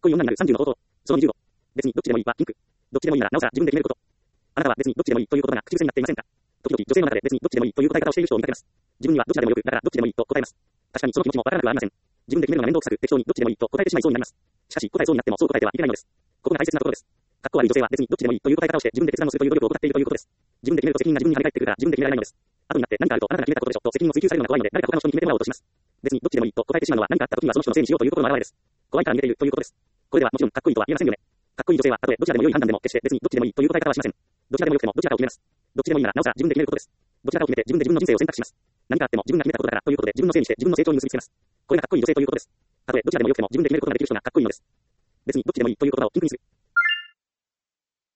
こいい女になる30の方法。その25。別にどっちでもいいはピンク。どっちでもいいならなおさら自分で決めること。あなたは別にどっちでもいいということが口癖になっていませんか？時々女性の中で別にどっちでもいいという答え方をしている人を見かけます。自分にはどちらでもよく、だからどっちでもいいと答えます。確かにその気持ちもわからなくはありません。自分で決めるのが面倒くさく適当にどっちでもいいと答えてしまいそうになります。しかし答えそうになってもそう答えてはいけないのです。ここが大切なところです。かっこ悪い女性は別にどっちでもいいという答え方をして自分で決断をするという努力を怠っているということです。自分で決めると責任が自分に跳ね返ってくるから自分で決められないのです。後になって何かあるとあなたが決めたことでしょと責任を追及されるのが怖いので誰か他の人に決めてもらおうとします。別にどっちでもいいと答えてしまうのは何かあった時にはその人のせいにしようという心の表れです。怖いから逃げているということです。これではもちろんかっこいいとは言えませんよね。かっこいい女性はたとえどちらでも良い判断でも決して別にどっちでもいいという答え方はしません。どちらでもよくてもどちらかを決めます。どっちでもいいならなおさら自分で決めることです。どちらかを決めて自分で自分の人生を選択します。何かあっても自分が決めたことだからということで自分のせいにして自分の成長に結びつけます。これがかっこいい女性ということです。たとえどちらでもよくても自分で決めることができる人がかっこいいのです。別にどっちでもいいという言葉をピンクにする。